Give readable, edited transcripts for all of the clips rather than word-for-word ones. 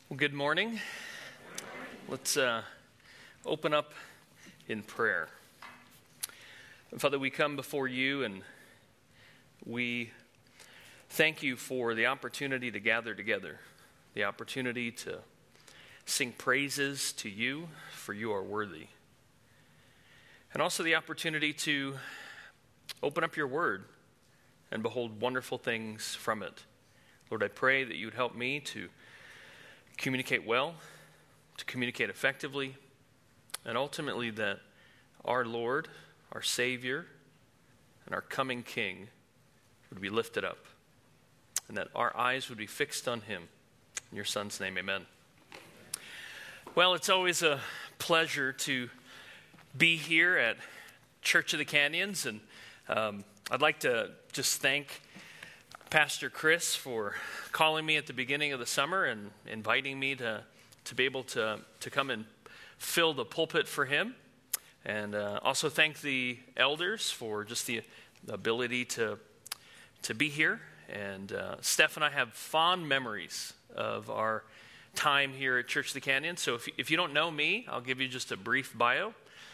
Well, good morning. Let's open up in prayer. Father, we come before you and we thank you for the opportunity to gather together, the opportunity to sing praises to you, for you are worthy. And also the opportunity to open up your word and behold wonderful things from it. Lord, I pray that you would help me to communicate well, to communicate effectively, and ultimately that our Lord, our Savior, and our coming King would be lifted up, and that our eyes would be fixed on him. In your Son's name, amen. Well, it's always a pleasure to be here at Church of the Canyons, and I'd like to just thank Pastor Chris for calling me at the beginning of the summer and inviting me to be able to come and fill the pulpit for him. And also thank the elders for just the ability to be here. And Steph and I have fond memories of our time here at Church of the Canyon. So if you don't know me, I'll give you just a brief bio.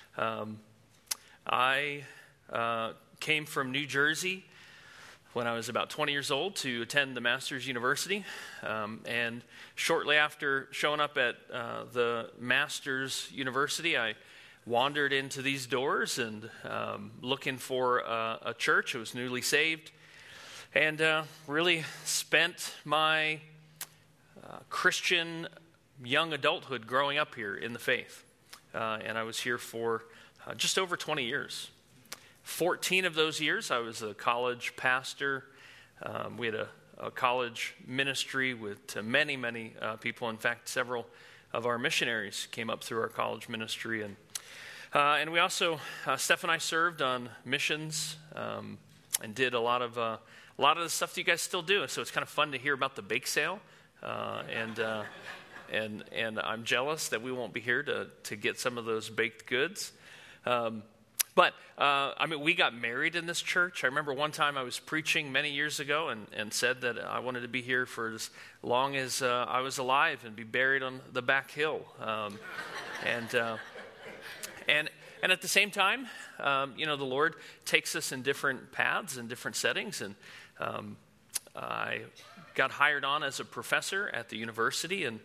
I came from New Jersey when I was about 20 years old to attend the Masters University. And shortly after showing up at the Masters University, I wandered into these doors and looking for a church. I was newly saved and really spent my Christian young adulthood growing up here in the faith. And I was here for just over 20 years. 14 of those years, I was a college pastor. We had a college ministry with many people. In fact, several of our missionaries came up through our college ministry. And we also, Steph and I served on missions and did a lot of the stuff that you guys still do. So it's kind of fun to hear about the bake sale. And I'm jealous that we won't be here to get some of those baked goods. But we got married in this church. I remember one time I was preaching many years ago and said that I wanted to be here for as long as I was alive and be buried on the back hill. And at the same time, the Lord takes us in different paths and different settings. And I got hired on as a professor at the university. And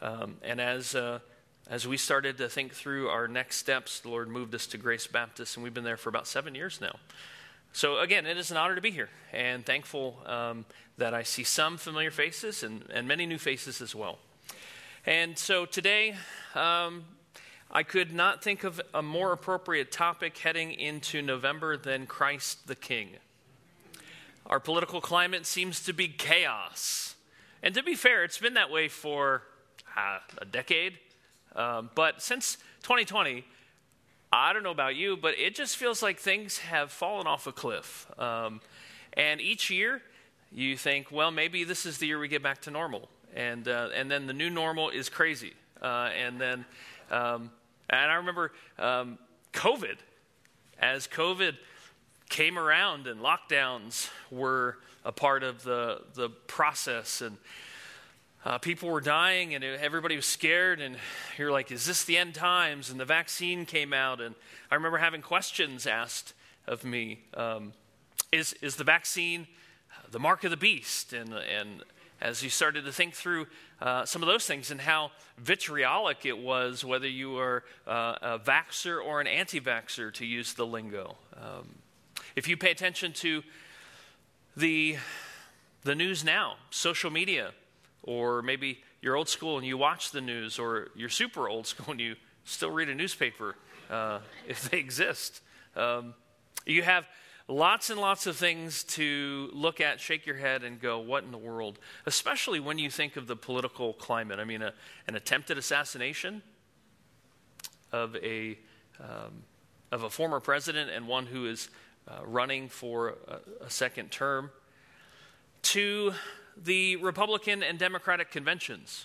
as we started to think through our next steps, the Lord moved us to Grace Baptist, and we've been there for about 7 years now. So again, it is an honor to be here, and thankful that I see some familiar faces and many new faces as well. And so today, I could not think of a more appropriate topic heading into November than Christ the King. Our political climate seems to be chaos. And to be fair, it's been that way for a decade. But since 2020, I don't know about you, but it just feels like things have fallen off a cliff. And each year, you think, well, maybe this is the year we get back to normal. And then the new normal is crazy. And I remember COVID. As COVID came around and lockdowns were a part of the process, and people were dying and everybody was scared, and you're like, is this the end times? And the vaccine came out, and I remember having questions asked of me. Is the vaccine the mark of the beast? And as you started to think through some of those things and how vitriolic it was, whether you were a vaxxer or an anti-vaxxer, to use the lingo. If you pay attention to the news now, social media, or maybe you're old school and you watch the news, or you're super old school and you still read a newspaper, if they exist. You have lots and lots of things to look at, shake your head, and go, what in the world? Especially when you think of the political climate. I mean, an attempted assassination of a former president and one who is running for a second term, to the Republican and Democratic conventions.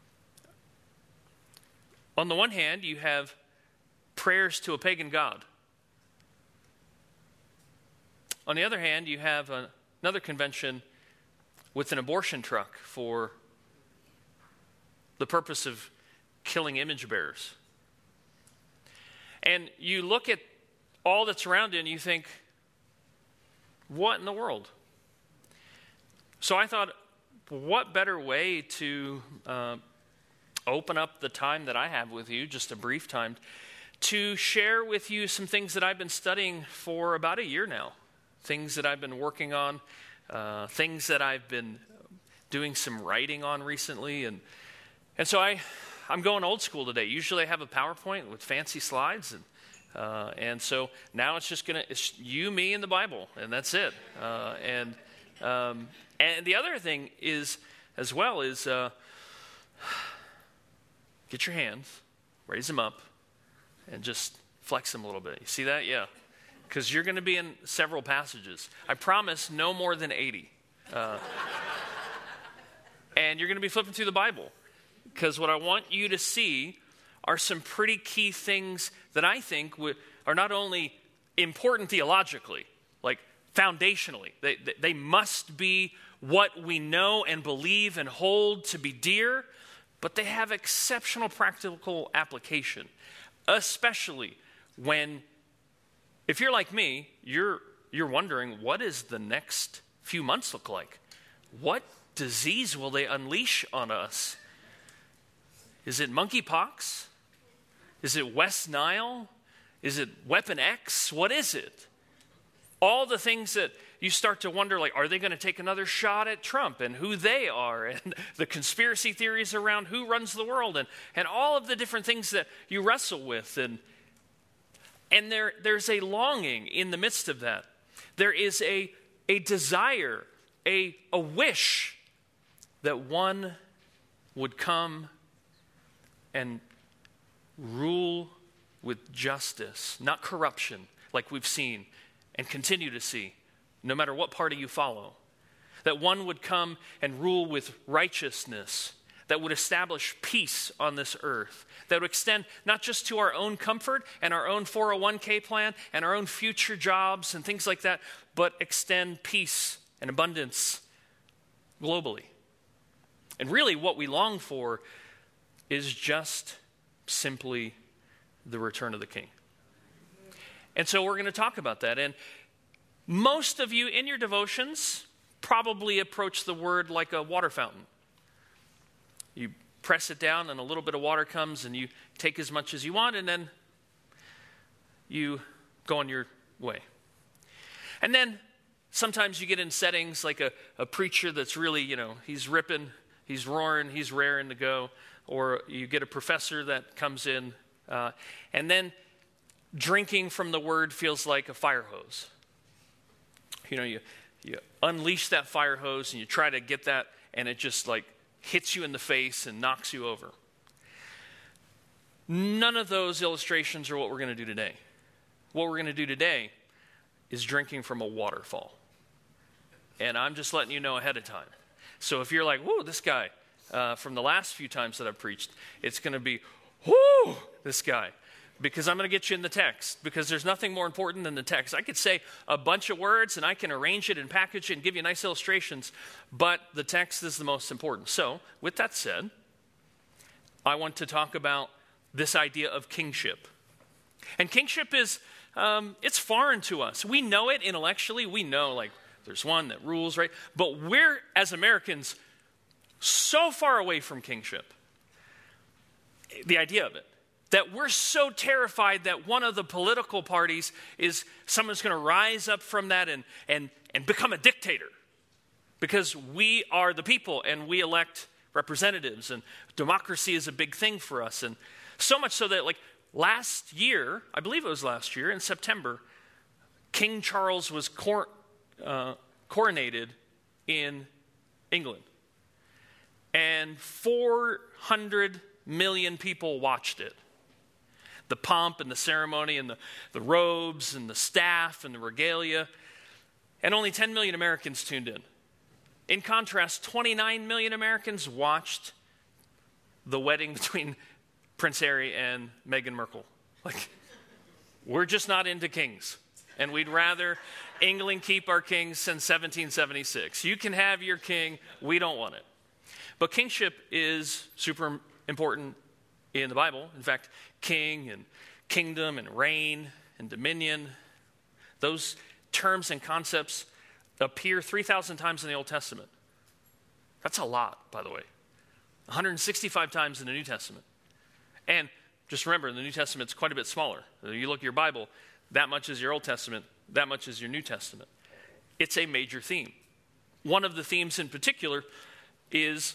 On the one hand, you have prayers to a pagan god. On the other hand, you have another convention with an abortion truck for the purpose of killing image bearers. And you look at all that's around you and you think, what in the world? So I thought, what better way to open up the time that I have with you, just a brief time, to share with you some things that I've been studying for about a year now, things that I've been working on, things that I've been doing some writing on recently. And so I'm going old school today. Usually I have a PowerPoint with fancy slides, and so now it's you, me, and the Bible, and that's it. And the other thing is, as well, is get your hands, raise them up, and just flex them a little bit. You see that? Yeah. Because you're going to be in several passages. I promise no more than 80. And you're going to be flipping through the Bible. Because what I want you to see are some pretty key things that I think are not only important theologically, like foundationally. They must be what we know and believe and hold to be dear, but they have exceptional practical application, especially when, if you're like me, you're wondering, what does the next few months look like? What disease will they unleash on us? Is it monkeypox? Is it West Nile? Is it Weapon X? What is it? All the things that you start to wonder, like, are they going to take another shot at Trump and who they are, and the conspiracy theories around who runs the world, and all of the different things that you wrestle with. And there's a longing in the midst of that. There is a desire, a wish that one would come and rule with justice, not corruption, like we've seen and continue to see, no matter what party you follow. That one would come and rule with righteousness, that would establish peace on this earth, that would extend not just to our own comfort and our own 401k plan and our own future jobs and things like that, but extend peace and abundance globally. And really what we long for is just simply the return of the King. And so we're going to talk about that. And most of you in your devotions probably approach the word like a water fountain. You press it down and a little bit of water comes and you take as much as you want and then you go on your way. And then sometimes you get in settings like a preacher that's really, he's ripping, he's roaring, he's raring to go. Or you get a professor that comes in and then drinking from the word feels like a fire hose. You unleash that fire hose and you try to get that and it just like hits you in the face and knocks you over. None of those illustrations are what we're going to do today. What we're going to do today is drinking from a waterfall. And I'm just letting you know ahead of time. So if you're like, whoa, this guy, from the last few times that I've preached, it's going to be, whoo, this guy. Because I'm going to get you in the text. Because there's nothing more important than the text. I could say a bunch of words and I can arrange it and package it and give you nice illustrations. But the text is the most important. So, with that said, I want to talk about this idea of kingship. And kingship is, it's foreign to us. We know it intellectually. We know, like, there's one that rules, right? But we're, as Americans, so far away from kingship. The idea of it. That we're so terrified that one of the political parties is someone's going to rise up from that and become a dictator. Because we are the people and we elect representatives and democracy is a big thing for us. And so much so that like last year, I believe it was last year in September, King Charles was coronated in England. And 400 million people watched it. The pomp and the ceremony and the robes and the staff and the regalia. And only 10 million Americans tuned in. In contrast, 29 million Americans watched the wedding between Prince Harry and Meghan Markle. Like, we're just not into kings. And we'd rather England keep our king since 1776. You can have your king. We don't want it. But kingship is super important in the Bible. In fact, king and kingdom and reign and dominion, those terms and concepts appear 3,000 times in the Old Testament. That's a lot, by the way. 165 times in the New Testament. And just remember, the New Testament's quite a bit smaller. You look at your Bible, that much is your Old Testament, that much is your New Testament. It's a major theme. One of the themes in particular is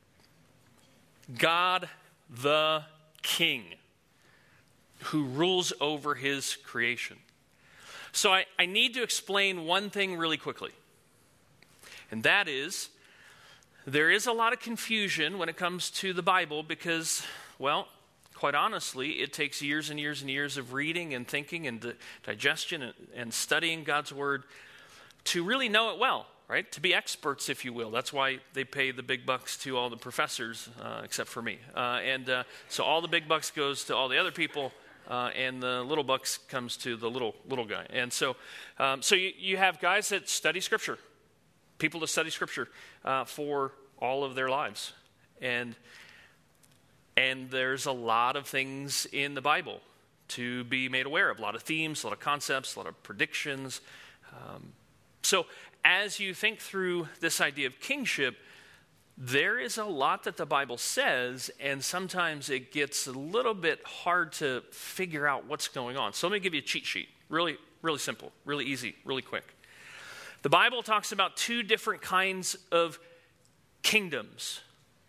God the King, who rules over his creation. So I need to explain one thing really quickly. And that is, there is a lot of confusion when it comes to the Bible because, well, quite honestly, it takes years and years and years of reading and thinking and digestion and studying God's Word to really know it well, right? To be experts, if you will. That's why they pay the big bucks to all the professors, except for me. So all the big bucks goes to all the other people, and the little bucks comes to the little guy. And so you have guys that study Scripture, people that study Scripture for all of their lives. And there's a lot of things in the Bible to be made aware of, a lot of themes, a lot of concepts, a lot of predictions. So as you think through this idea of kingship, there is a lot that the Bible says, and sometimes it gets a little bit hard to figure out what's going on. So let me give you a cheat sheet. Really, really simple, really easy, really quick. The Bible talks about two different kinds of kingdoms.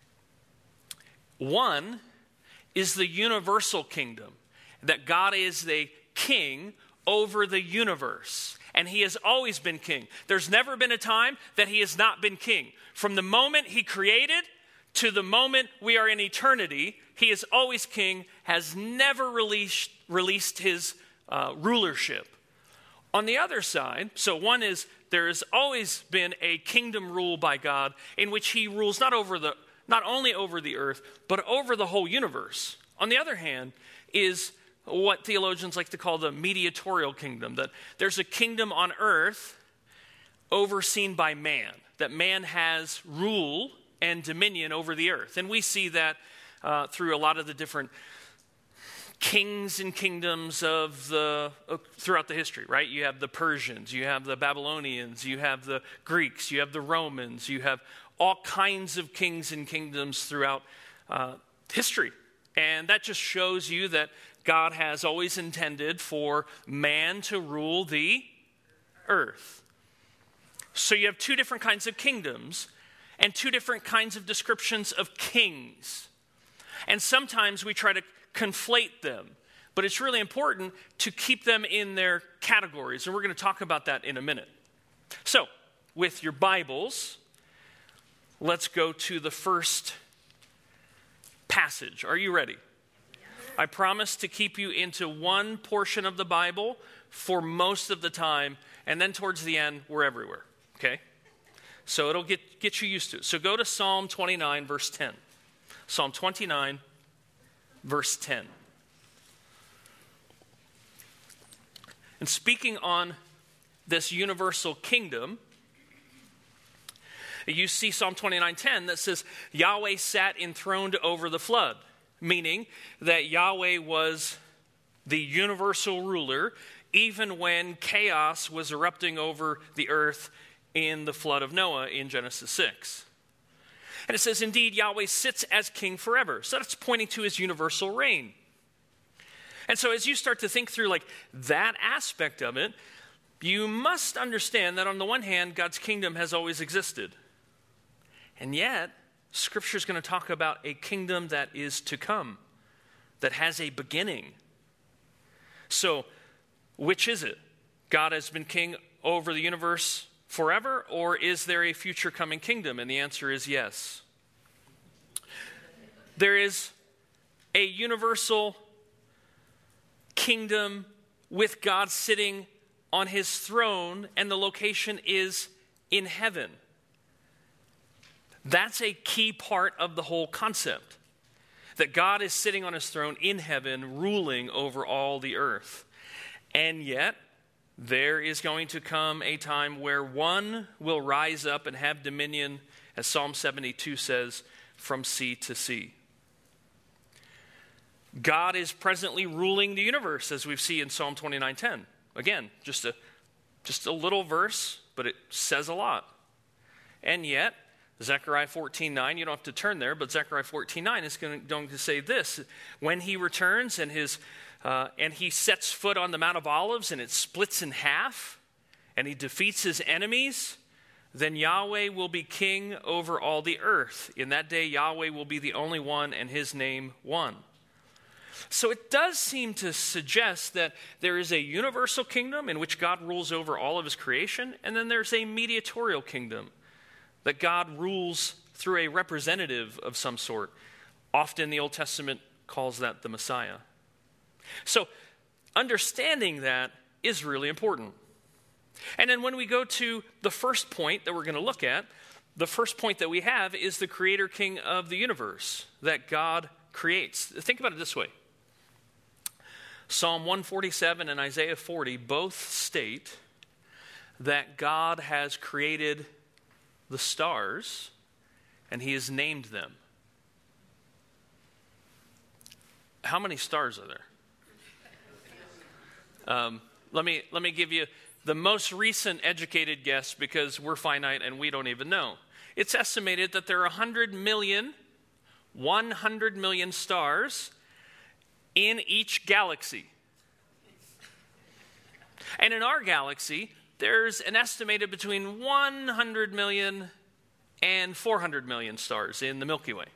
One is the universal kingdom, that God is the king over the universe. And he has always been king. There's never been a time that he has not been king. From the moment he created to the moment we are in eternity, he is always king, has never released his rulership. On the other side, so one is there has always been a kingdom rule by God in which he rules not only over the earth, but over the whole universe. On the other hand is what theologians like to call the mediatorial kingdom, that there's a kingdom on earth overseen by man, that man has rule and dominion over the earth. And we see that through a lot of the different kings and kingdoms throughout the history, right? You have the Persians, you have the Babylonians, you have the Greeks, you have the Romans, you have all kinds of kings and kingdoms throughout history. And that just shows you that God has always intended for man to rule the earth. So you have two different kinds of kingdoms and two different kinds of descriptions of kings. And sometimes we try to conflate them, but it's really important to keep them in their categories. And we're going to talk about that in a minute. So, with your Bibles, let's go to the first passage. Are you ready? I promise to keep you into one portion of the Bible for most of the time, and then towards the end, we're everywhere, okay? So it'll get you used to it. So go to Psalm 29, verse 10. Psalm 29, verse 10. And speaking on this universal kingdom, you see Psalm 29:10 that says, Yahweh sat enthroned over the flood, meaning that Yahweh was the universal ruler even when chaos was erupting over the earth in the flood of Noah in Genesis 6. And it says, indeed, Yahweh sits as king forever. So that's pointing to his universal reign. And so as you start to think through like that aspect of it, you must understand that on the one hand, God's kingdom has always existed. And yet, Scripture is going to talk about a kingdom that is to come, that has a beginning. So, which is it? God has been king over the universe forever, or is there a future coming kingdom? And the answer is yes. There is a universal kingdom with God sitting on his throne, and the location is in heaven. That's a key part of the whole concept, that God is sitting on his throne in heaven, ruling over all the earth. And yet, there is going to come a time where one will rise up and have dominion, as Psalm 72 says, from sea to sea. God is presently ruling the universe, as we see in Psalm 29:10. Again, just a little verse, but it says a lot. And yet, Zechariah 14:9, you don't have to turn there, but Zechariah 14:9 is going to say this: when he returns and he sets foot on the Mount of Olives and it splits in half, and he defeats his enemies, then Yahweh will be king over all the earth. In that day, Yahweh will be the only one, and his name one. So it does seem to suggest that there is a universal kingdom in which God rules over all of his creation, and then there's a mediatorial kingdom that God rules through a representative of some sort. Often the Old Testament calls that the Messiah. So understanding that is really important. And then when we go to the first point that we're going to look at, the first point that we have is the creator king of the universe that God creates. Think about it this way. Psalm 147 and Isaiah 40 both state that God has created the stars and he has named them. How many stars are there? Let me give you the most recent educated guess, because we're finite and we don't even know. It's estimated that there are 100 million stars in each galaxy. And in our galaxy, there's an estimated between 100 million and 400 million stars in the Milky Way.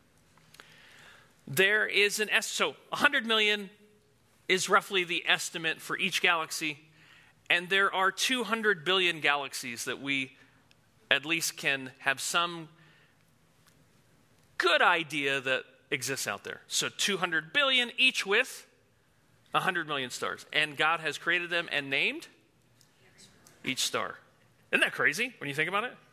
There is so 100 million is roughly the estimate for each galaxy, and there are 200 billion galaxies that we at least can have some good idea that exists out there. So 200 billion, each with 100 million stars. And God has created them and named each star. Isn't that crazy when you think about it?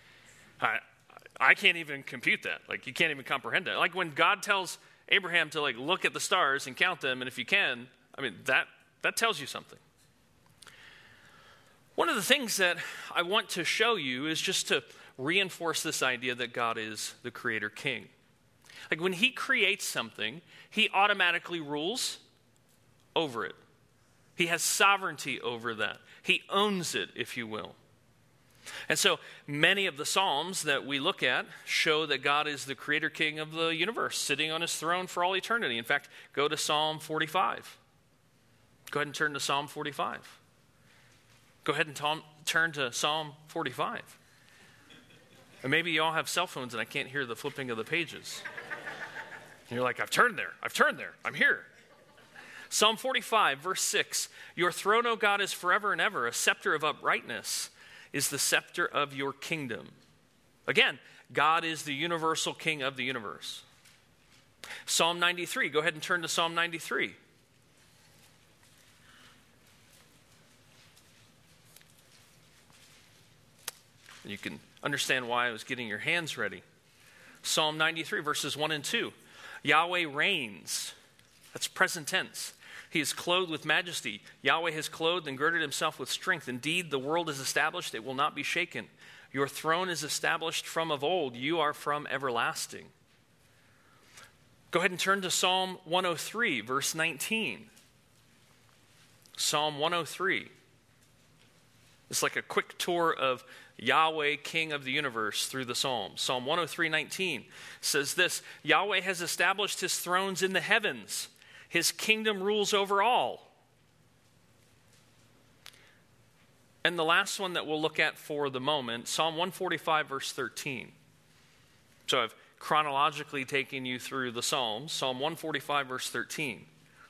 I can't even compute that. Like, you can't even comprehend that. Like when God tells Abraham to look at the stars and count them, and if you can, I mean, that tells you something. One of the things that I want to show you is just to reinforce this idea that God is the creator king. Like when he creates something, he automatically rules over it. He has sovereignty over that. He owns it, if you will. And so many of the Psalms that we look at show that God is the creator king of the universe, sitting on his throne for all eternity. In fact, go to Psalm 45. Go ahead and turn to Psalm 45. Go ahead and turn to Psalm 45. And maybe you all have cell phones and I can't hear the flipping of the pages. And you're like, I've turned there, I'm here. Psalm 45, verse 6, your throne, O God, is forever and ever. A scepter of uprightness is the scepter of your kingdom. Again, God is the universal king of the universe. Psalm 93, go ahead and turn to Psalm 93. And you can understand why I was getting your hands ready. Psalm 93, verses 1 and 2. Yahweh reigns. That's present tense. He is clothed with majesty. Yahweh has clothed and girded himself with strength. Indeed, the world is established. It will not be shaken. Your throne is established from of old. You are from everlasting. Go ahead and turn to Psalm 103, verse 19. Psalm 103. It's like a quick tour of Yahweh, King of the universe, through the Psalms. Psalm 103:19 says this: Yahweh has established his thrones in the heavens. His kingdom rules over all. And the last one that we'll look at for the moment, Psalm 145, verse 13. So I've chronologically taken you through the Psalms. Psalm 145, verse 13.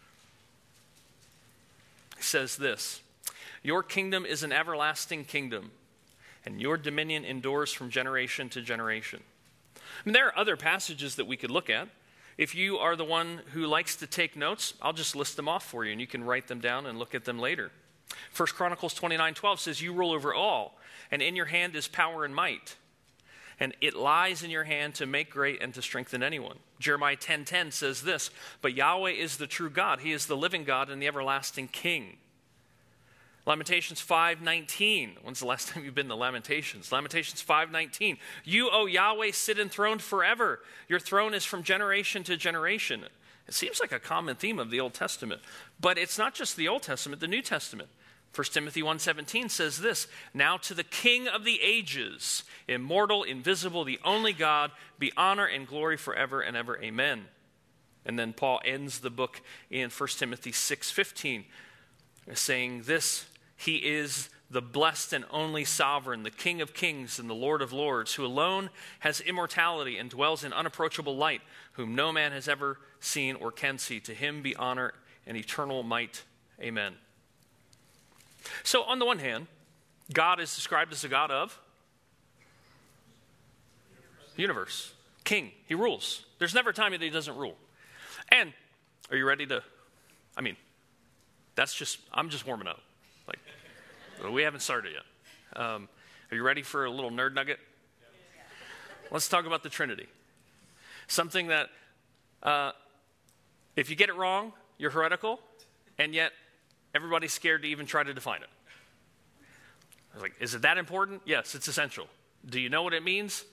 It says this: your kingdom is an everlasting kingdom, and your dominion endures from generation to generation. I mean, there are other passages that we could look at. If you are the one who likes to take notes, I'll just list them off for you, and you can write them down and look at them later. 1 Chronicles 29:12 says, you rule over all, and in your hand is power and might, and it lies in your hand to make great and to strengthen anyone. Jeremiah 10:10 says this: but Yahweh is the true God. He is the living God and the everlasting King. Lamentations 5:19. When's the last time you've been to Lamentations? Lamentations 5:19. You, O Yahweh, sit enthroned forever. Your throne is from generation to generation. It seems like a common theme of the Old Testament. But it's not just the Old Testament, the New Testament. 1 Timothy 1:17 says this, now to the King of the ages, immortal, invisible, the only God, be honor and glory forever and ever. Amen. And then Paul ends the book in 1 Timothy 6:15, saying this, he is the blessed and only sovereign, the King of kings and the Lord of lords, who alone has immortality and dwells in unapproachable light, whom no man has ever seen or can see. To him be honor and eternal might. Amen. So on the one hand, God is described as the God of the universe. King. He rules. There's never a time that he doesn't rule. And are you ready to, I'm just warming up. We haven't started yet. Are you ready for a little nerd nugget? Let's talk about the Trinity. Something that, if you get it wrong, you're heretical, and yet everybody's scared to even try to define it. Is it that important? Yes, it's essential. Do you know what it means?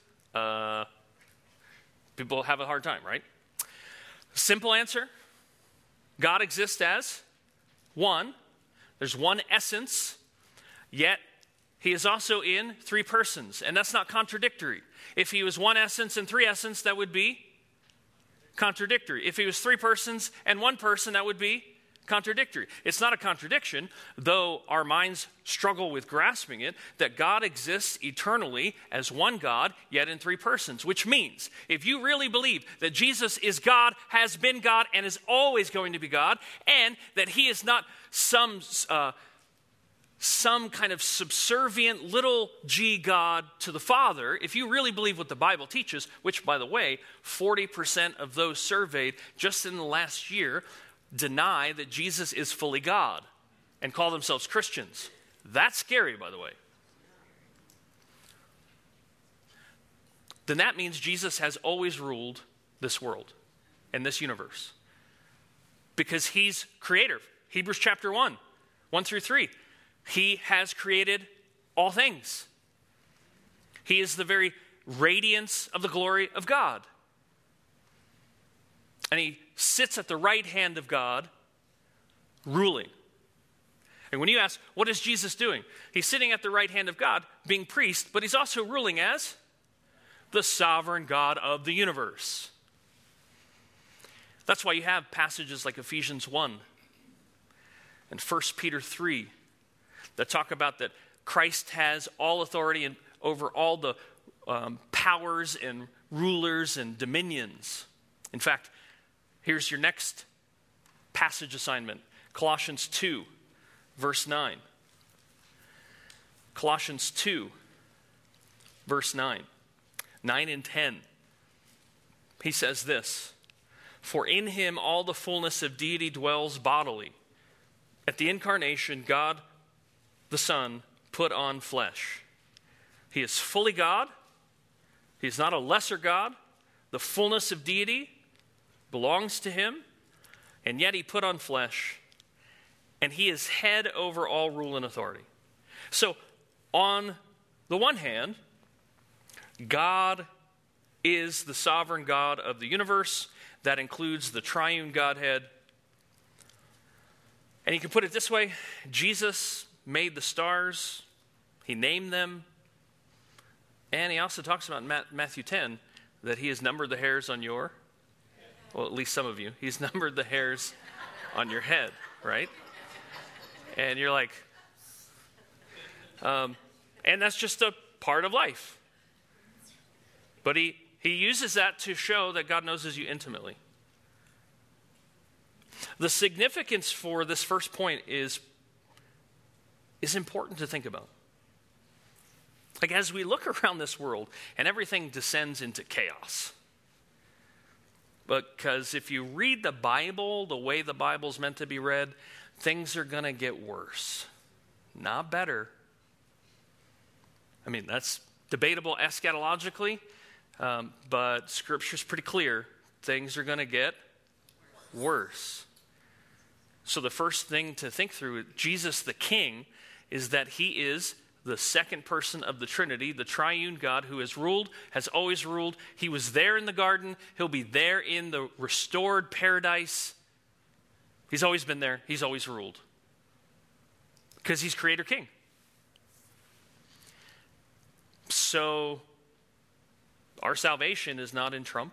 People have a hard time, right? Simple answer. God exists as one. There's one essence, yet he is also in three persons, and that's not contradictory. If he was one essence and three essence, that would be contradictory. If he was three persons and one person, that would be contradictory. It's not a contradiction, though our minds struggle with grasping it, that God exists eternally as one God, yet in three persons, which means if you really believe that Jesus is God, has been God, and is always going to be God, and that he is not some kind of subservient little g God to the Father, if you really believe what the Bible teaches, which, by the way, 40% of those surveyed just in the last year deny that Jesus is fully God and call themselves Christians. That's scary, by the way. Then that means Jesus has always ruled this world and this universe because he's creator. Hebrews chapter 1 through 3. He has created all things. He is the very radiance of the glory of God. And he sits at the right hand of God, ruling. And when you ask, what is Jesus doing? He's sitting at the right hand of God, being priest, but he's also ruling as the sovereign God of the universe. That's why you have passages like Ephesians 1 and 1 Peter 3 that talk about that Christ has all authority over all the powers and rulers and dominions. In fact, here's your next passage assignment. Colossians 2, verse 9. Colossians 2, verse 9. 9 and 10. He says this, for in him all the fullness of deity dwells bodily. At the incarnation, God the Son put on flesh. He is fully God. He is not a lesser God. The fullness of deity belongs to him, and yet he put on flesh, and he is head over all rule and authority. So, on the one hand, God is the sovereign God of the universe. That includes the triune Godhead. And you can put it this way, Jesus made the stars, he named them, and he also talks about in Matthew 10 that he has numbered the hairs on your, well, at least some of you, he's numbered the hairs on your head, right? And you're like, and that's just a part of life. But he uses that to show that God knows you intimately. The significance for this first point is important to think about. Like as we look around this world and everything descends into chaos. Because if you read the Bible the way the Bible's meant to be read, things are going to get worse, not better. I mean, that's debatable eschatologically, but Scripture's pretty clear. Things are going to get worse. So the first thing to think through, Jesus the King, is that he is the second person of the Trinity, the triune God who has ruled, has always ruled. He was there in the garden. He'll be there in the restored paradise. He's always been there. He's always ruled. Because he's Creator King. So our salvation is not in Trump,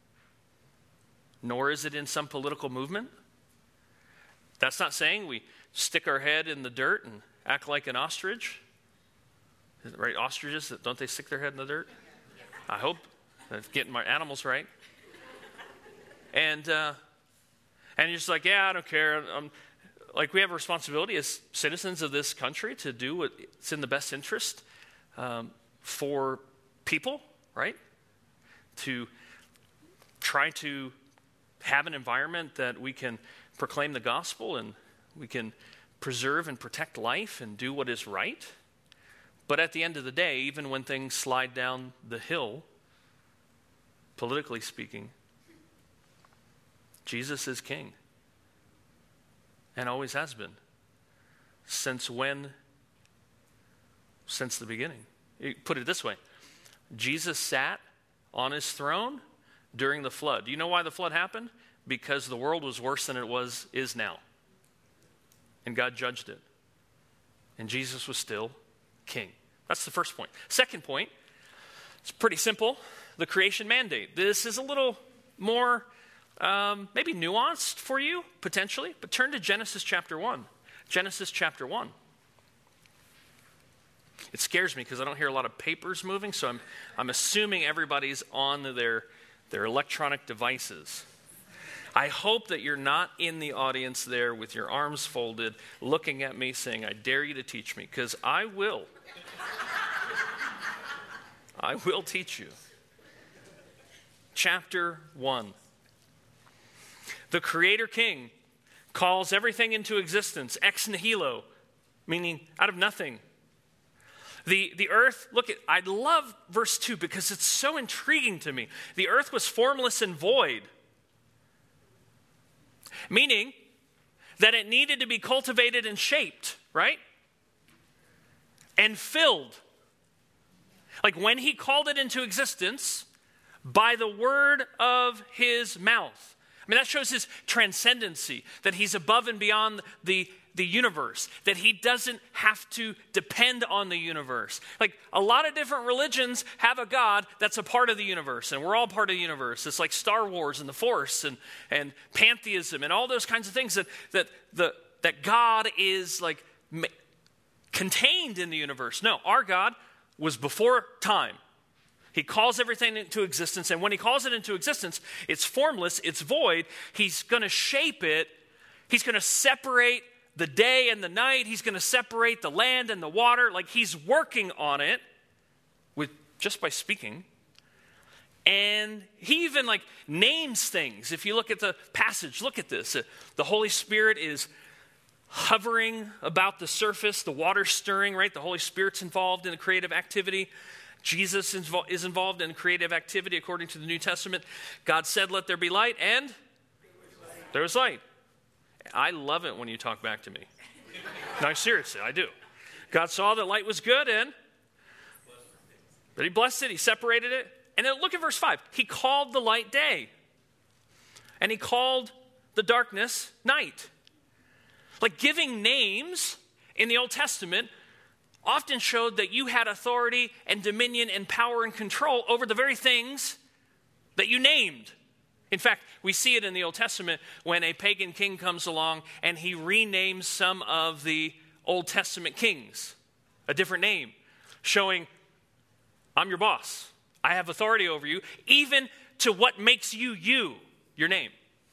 nor is it in some political movement. That's not saying we stick our head in the dirt and act like an ostrich. Right, ostriches, don't they stick their head in the dirt? I hope I'm getting my animals right. And you're just like, yeah, I don't care. Like, we have a responsibility as citizens of this country to do what's in the best interest for people, right? To try to have an environment that we can proclaim the gospel and we can preserve and protect life and do what is right. But at the end of the day, even when things slide down the hill, politically speaking, Jesus is king. And always has been. Since when? Since the beginning. Put it this way. Jesus sat on his throne during the flood. Do you know why the flood happened? Because the world was worse than it is now. And God judged it. And Jesus was still king. That's the first point. Second point, it's pretty simple. The creation mandate. This is a little more maybe nuanced for you, potentially. But turn to Genesis chapter 1. Genesis chapter 1. It scares me because I don't hear a lot of papers moving, so I'm assuming everybody's on their electronic devices. I hope that you're not in the audience there with your arms folded, looking at me saying, I dare you to teach me, because I will. I will teach you. Chapter 1. The Creator King calls everything into existence, ex nihilo, meaning out of nothing. The earth, I love verse 2 because it's so intriguing to me. The earth was formless and void. Meaning that it needed to be cultivated and shaped, right? And filled. Like when he called it into existence by the word of his mouth. I mean, that shows his transcendency, that he's above and beyond the universe, that he doesn't have to depend on the universe. Like a lot of different religions have a God that's a part of the universe, and we're all part of the universe. It's like Star Wars and the Force and pantheism and all those kinds of things that God is like contained in the universe. No, our God was before time. He calls everything into existence, and when he calls it into existence, it's formless, it's void. He's going to shape it. He's going to separate the day and the night. He's going to separate the land and the water. Like he's working on it just by speaking. And he even names things. If you look at the passage, look at this. The Holy Spirit is hovering about the surface, the water stirring, right? The Holy Spirit's involved in the creative activity. Jesus is involved in creative activity according to the New Testament. God said, let there be light, and there was light. I love it when you talk back to me. No, seriously, I do. God saw that light was good, but he blessed it, he separated it. And then look at verse 5. He called the light day, and he called the darkness night. Like giving names in the Old Testament often showed that you had authority and dominion and power and control over the very things that you named. In fact, we see it in the Old Testament when a pagan king comes along and he renames some of the Old Testament kings, a different name, showing, I'm your boss. I have authority over you, even to what makes you, your name.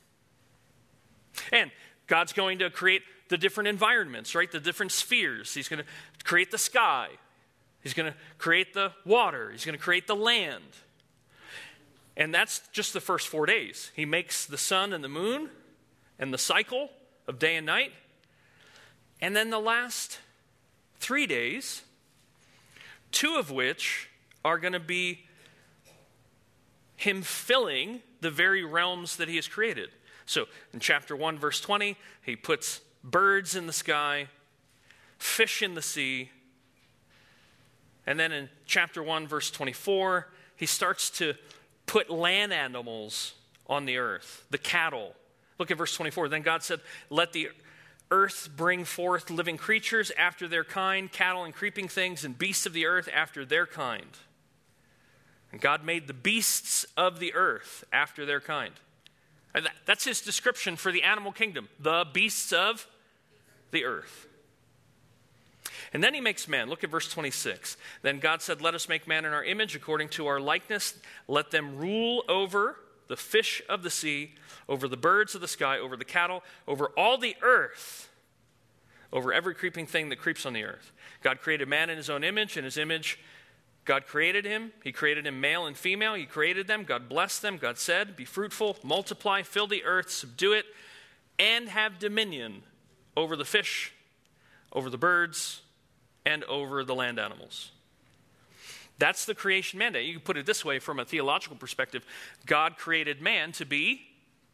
And God's going to create the different environments, right? The different spheres. He's going to create the sky. He's going to create the water. He's going to create the land. And that's just the first 4 days. He makes the sun and the moon and the cycle of day and night. And then the last 3 days, 2 of which are going to be him filling the very realms that he has created. So in chapter 1, verse 20, he puts birds in the sky, fish in the sea. And then in chapter 1, verse 24, he starts to put land animals on the earth, the cattle. Look at verse 24. Then God said, let the earth bring forth living creatures after their kind, cattle and creeping things, and beasts of the earth after their kind. And God made the beasts of the earth after their kind. And that's his description for the animal kingdom, the beasts of the earth. And then he makes man. Look at verse 26. Then God said, let us make man in our image according to our likeness. Let them rule over the fish of the sea, over the birds of the sky, over the cattle, over all the earth, over every creeping thing that creeps on the earth. God created man in his own image. In his image, God created him. He created him male and female. He created them. God blessed them. God said, be fruitful, multiply, fill the earth, subdue it, and have dominion over the fish, over the birds, and over the land animals. That's the creation mandate. You can put it this way from a theological perspective. God created man to be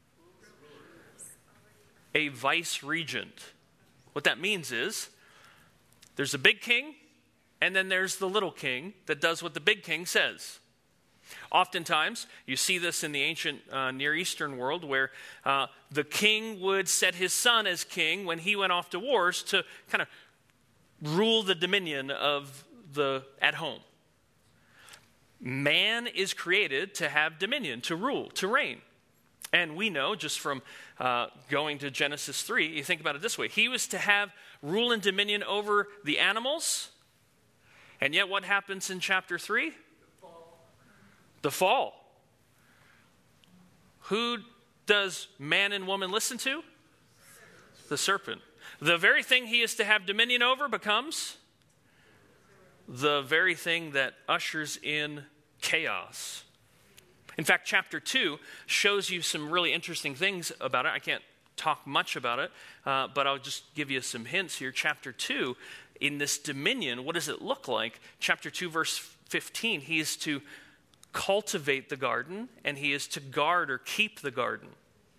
a vice regent. What that means is there's a big king, and then there's the little king that does what the big king says. Oftentimes, you see this in the ancient Near Eastern world where the king would set his son as king when he went off to wars to kind of rule the dominion of the at home. Man is created to have dominion, to rule, to reign. And we know just from going to Genesis 3, you think about it this way. He was to have rule and dominion over the animals. And yet what happens in chapter 3? The fall. Who does man and woman listen to? The serpent. The very thing he is to have dominion over becomes the very thing that ushers in chaos. In fact, chapter 2 shows you some really interesting things about it. I can't talk much about it, but I'll just give you some hints here. Chapter 2, in this dominion, what does it look like? Chapter 2, verse 15, he is to cultivate the garden, and he is to guard or keep the garden.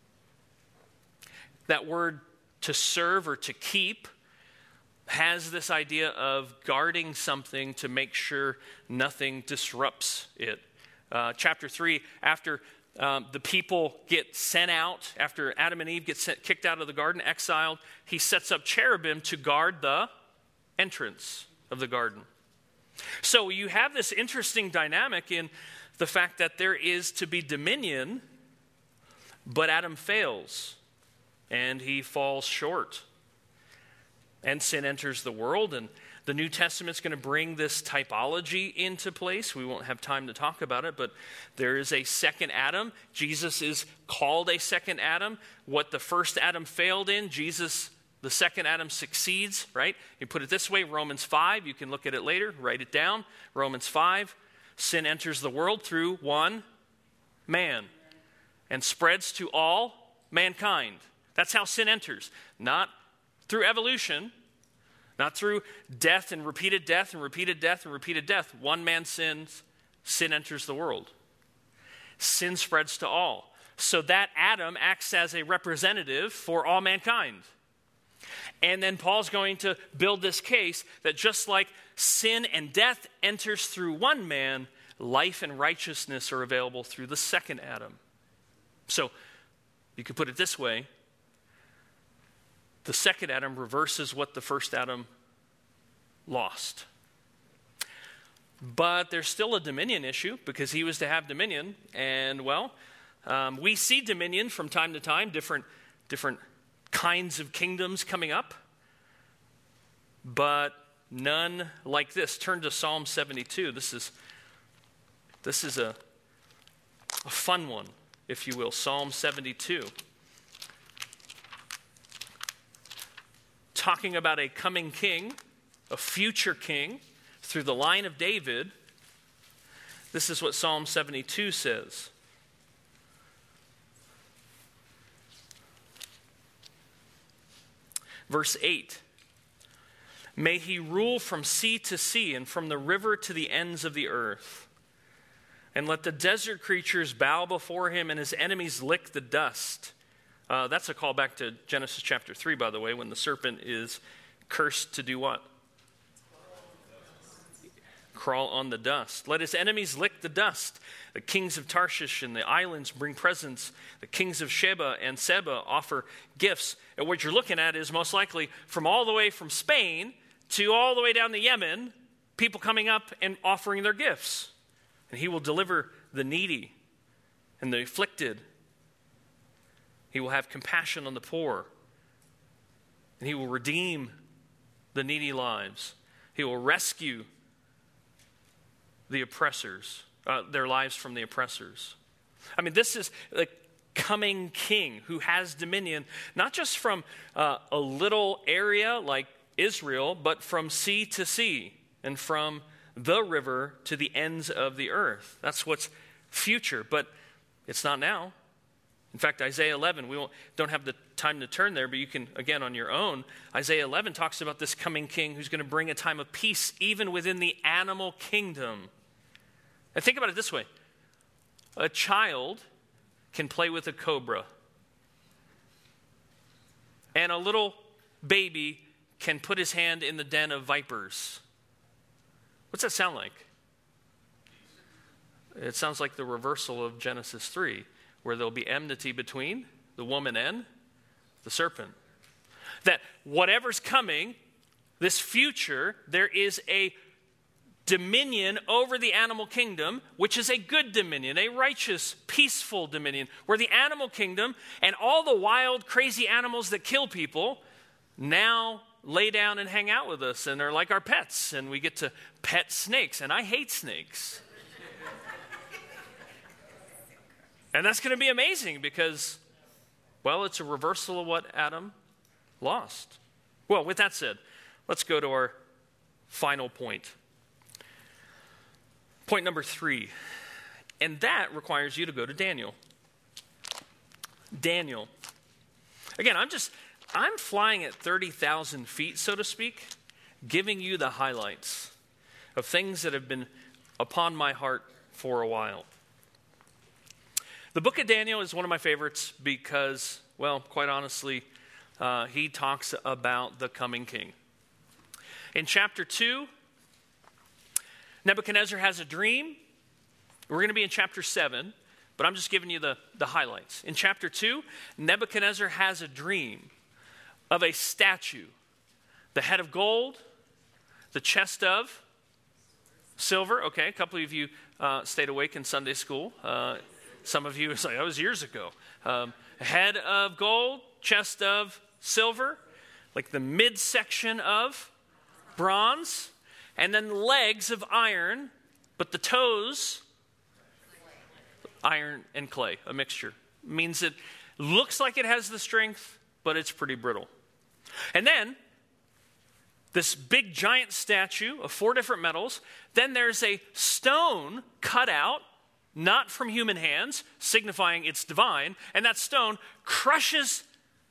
That word to serve or to keep has this idea of guarding something to make sure nothing disrupts it. Chapter 3, after the people get sent out, after Adam and Eve get kicked out of the garden, exiled, he sets up cherubim to guard the entrance of the garden. So you have this interesting dynamic in the fact that there is to be dominion, but Adam fails. And he falls short. And sin enters the world. And the New Testament's going to bring this typology into place. We won't have time to talk about it, but there is a second Adam. Jesus is called a second Adam. What the first Adam failed in, Jesus, the second Adam, succeeds, right? You put it this way, Romans 5, you can look at it later, write it down. Romans 5, sin enters the world through one man and spreads to all mankind. That's how sin enters. Not through evolution, not through death and repeated death and repeated death and repeated death. One man sins, sin enters the world. Sin spreads to all. So that Adam acts as a representative for all mankind. And then Paul's going to build this case that just like sin and death enters through one man, life and righteousness are available through the second Adam. So you could put it this way. The second Adam reverses what the first Adam lost. But there's still a dominion issue because he was to have dominion. And, well, we see dominion from time to time, different kinds of kingdoms coming up. But none like this. Turn to Psalm 72. This is a fun one, if you will. Psalm 72. Talking about a coming king, a future king, through the line of David. This is what Psalm 72 says. Verse 8. May he rule from sea to sea and from the river to the ends of the earth. And let the desert creatures bow before him and his enemies lick the dust. That's a callback to Genesis chapter 3, by the way, when the serpent is cursed to do what? Crawl on the dust. Let his enemies lick the dust. The kings of Tarshish and the islands bring presents. The kings of Sheba and Seba offer gifts. And what you're looking at is most likely from all the way from Spain to all the way down to Yemen, people coming up and offering their gifts. And he will deliver the needy and the afflicted. He will have compassion on the poor. And he will redeem the needy lives. He will rescue the oppressors, their lives from the oppressors. I mean, this is the coming king who has dominion, not just from a little area like Israel, but from sea to sea and from the river to the ends of the earth. That's what's future, but it's not now. In fact, Isaiah 11, don't have the time to turn there, but you can, again, on your own. Isaiah 11 talks about this coming king who's going to bring a time of peace even within the animal kingdom. And think about it this way. A child can play with a cobra. And a little baby can put his hand in the den of vipers. What's that sound like? It sounds like the reversal of Genesis 3, where there'll be enmity between the woman and the serpent. That whatever's coming, this future, there is a dominion over the animal kingdom, which is a good dominion, a righteous, peaceful dominion, where the animal kingdom and all the wild, crazy animals that kill people now lay down and hang out with us and are like our pets, and we get to pet snakes, and I hate snakes. And that's going to be amazing because, well, it's a reversal of what Adam lost. Well, with that said, let's go to our final point. Point number 3, and that requires you to go to Daniel. Daniel. Again, I'm flying at 30,000 feet, so to speak, giving you the highlights of things that have been upon my heart for a while. The book of Daniel is one of my favorites because, well, quite honestly, he talks about the coming king. In chapter 2, Nebuchadnezzar has a dream. We're going to be in chapter 7, but I'm just giving you the highlights. In chapter 2, Nebuchadnezzar has a dream of a statue, the head of gold, the chest of silver. Okay, a couple of you stayed awake in Sunday school. Some of you, it's like, that was years ago. Head of gold, chest of silver, like the midsection of bronze, and then legs of iron, but the toes, iron and clay, a mixture. Means it looks like it has the strength, but it's pretty brittle. And then, this big giant statue of 4 different metals. Then there's a stone cut out, not from human hands, signifying it's divine. And that stone crushes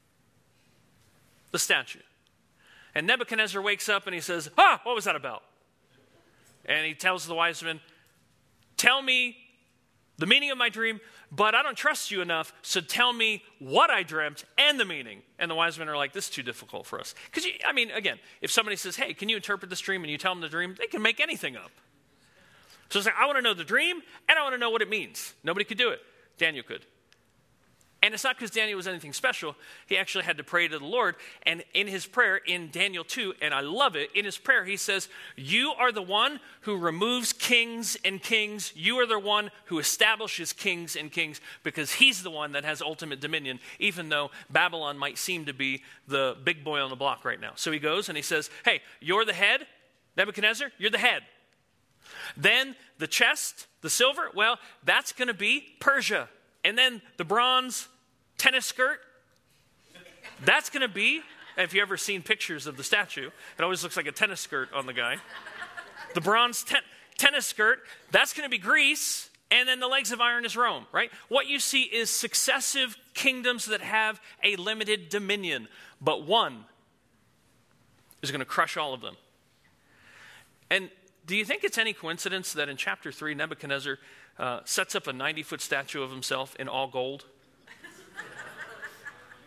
the statue. And Nebuchadnezzar wakes up and he says, what was that about? And he tells the wise men, tell me the meaning of my dream, but I don't trust you enough, so tell me what I dreamt and the meaning. And the wise men are like, this is too difficult for us. Because, again, if somebody says, hey, can you interpret this dream? And you tell them the dream, they can make anything up. So it's like, I want to know the dream, and I want to know what it means. Nobody could do it. Daniel could. And it's not because Daniel was anything special. He actually had to pray to the Lord. And in his prayer in Daniel 2, and I love it, in his prayer he says, you are the one who removes kings and kings. You are the one who establishes kings and kings, because he's the one that has ultimate dominion, even though Babylon might seem to be the big boy on the block right now. So he goes and he says, hey, you're the head, Nebuchadnezzar, you're the head. Then the chest, the silver, well, that's going to be Persia. And then the bronze tennis skirt, that's going to be, if you've ever seen pictures of the statue, it always looks like a tennis skirt on the guy. The bronze tennis skirt, that's going to be Greece, and then the legs of iron is Rome, right? What you see is successive kingdoms that have a limited dominion, but one is going to crush all of them. And do you think it's any coincidence that in chapter 3, Nebuchadnezzar sets up a 90-foot statue of himself in all gold?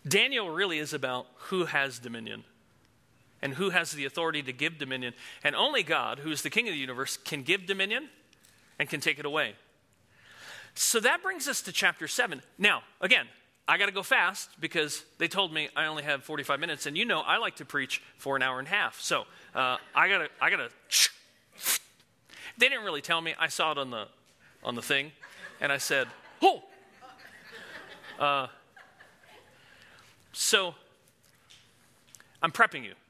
Daniel really is about who has dominion and who has the authority to give dominion. And only God, who is the king of the universe, can give dominion and can take it away. So that brings us to chapter 7. Now, again, I got to go fast because they told me I only have 45 minutes. And you know I like to preach for an hour and a half. So I gotta. They didn't really tell me. I saw it on the thing. And I said, oh! So I'm prepping you.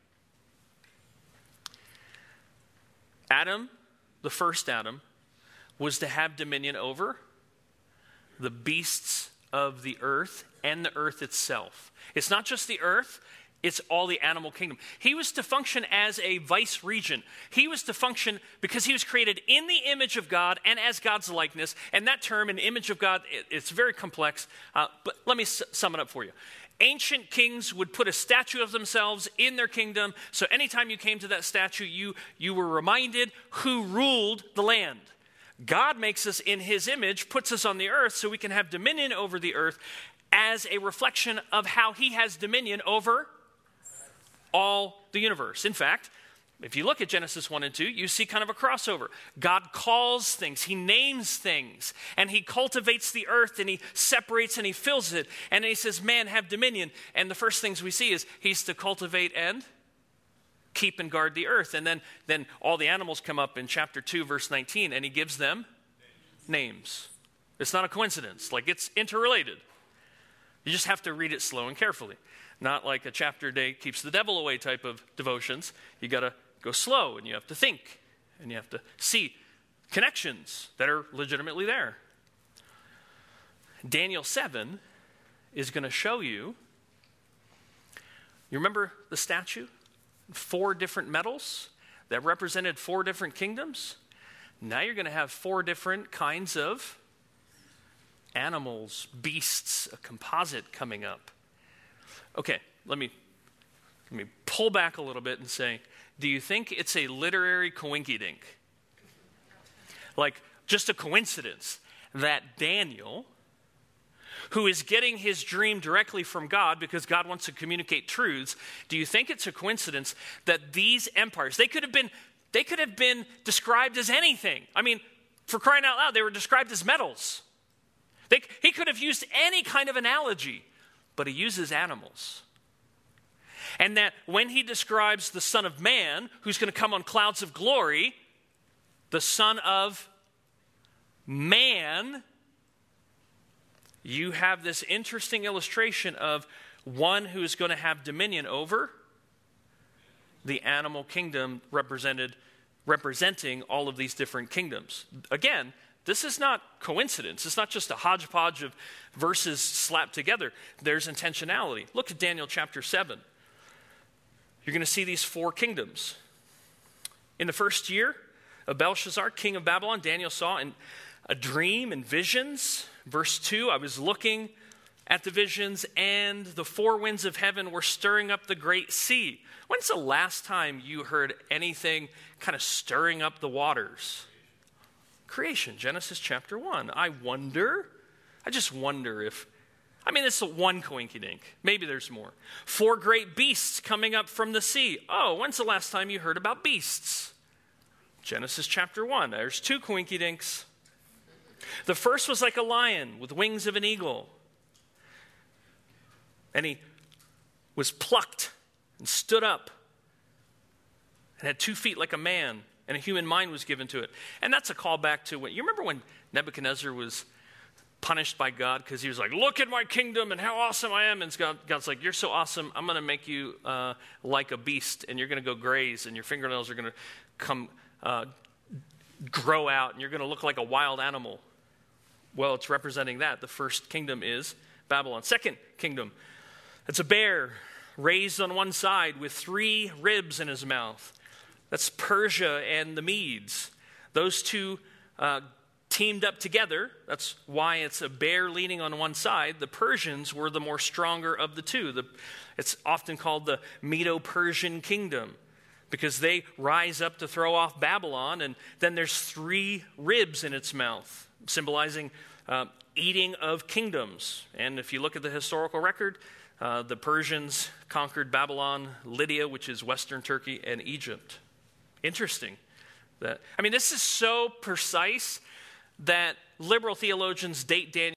Adam, the first Adam, was to have dominion over the beasts of the earth and the earth itself. It's not just the earth, it's all the animal kingdom. He was to function as a vice regent. He was to function because he was created in the image of God and as God's likeness. And that term, an image of God, it's very complex. But let me sum it up for you. Ancient kings would put a statue of themselves in their kingdom. So anytime you came to that statue, you were reminded who ruled the land. God makes us in his image, puts us on the earth so we can have dominion over the earth as a reflection of how he has dominion over all the universe. In fact, if you look at Genesis 1 and 2, you see kind of a crossover. God calls things, he names things, and he cultivates the earth, and he separates and he fills it. And then he says, man, have dominion. And the first things we see is he's to cultivate and keep and guard the earth. And then all the animals come up in chapter 2, verse 19, and he gives them names. It's not a coincidence. Like, it's interrelated. You just have to read it slow and carefully. Not like a chapter a day keeps the devil away type of devotions. You got to go slow, and you have to think, and you have to see connections that are legitimately there. Daniel 7 is going to show you remember the statue? 4 different metals that represented 4 different kingdoms. Now you're going to have 4 different kinds of animals, beasts, a composite coming up. Okay, let me pull back a little bit and say, do you think it's a literary coinkydink? Like, just a coincidence that Daniel, who is getting his dream directly from God because God wants to communicate truths, do you think it's a coincidence that these empires, they could have been described as anything. I mean, for crying out loud, they were described as metals. He could have used any kind of analogy, but he uses animals. And that when he describes the Son of Man, who's going to come on clouds of glory, the Son of Man, you have this interesting illustration of one who is going to have dominion over the animal kingdom representing all of these different kingdoms. Again, this is not coincidence. It's not just a hodgepodge of verses slapped together. There's intentionality. Look at Daniel chapter 7. You're going to see these 4 kingdoms. In the first year of Belshazzar, king of Babylon, Daniel saw in a dream and visions. Verse 2, I was looking at the visions, and the 4 winds of heaven were stirring up the great sea. When's the last time you heard anything kind of stirring up the waters? Creation, Genesis chapter 1. I just wonder if, it's one coinkydink. Maybe there's more. 4 great beasts coming up from the sea. Oh, when's the last time you heard about beasts? Genesis chapter 1. There's 2 coinkydinks. The first was like a lion with wings of an eagle. And he was plucked and stood up and had 2 feet like a man, and a human mind was given to it. And that's a callback to you remember when Nebuchadnezzar was punished by God because he was like, look at my kingdom and how awesome I am. And God's like, you're so awesome, I'm going to make you like a beast, and you're going to go graze, and your fingernails are going to come grow out, and you're going to look like a wild animal. Well, it's representing that. The first kingdom is Babylon. Second kingdom, it's a bear raised on one side with 3 ribs in his mouth. That's Persia and the Medes. Those 2 teamed up together. That's why it's a bear leaning on one side. The Persians were the more stronger of the 2. It's often called the Medo-Persian kingdom because they rise up to throw off Babylon, and then there's 3 ribs in its mouth, symbolizing eating of kingdoms. And if you look at the historical record, The Persians conquered Babylon, Lydia, which is western Turkey, and Egypt. Interesting. This is so precise that liberal theologians date Daniel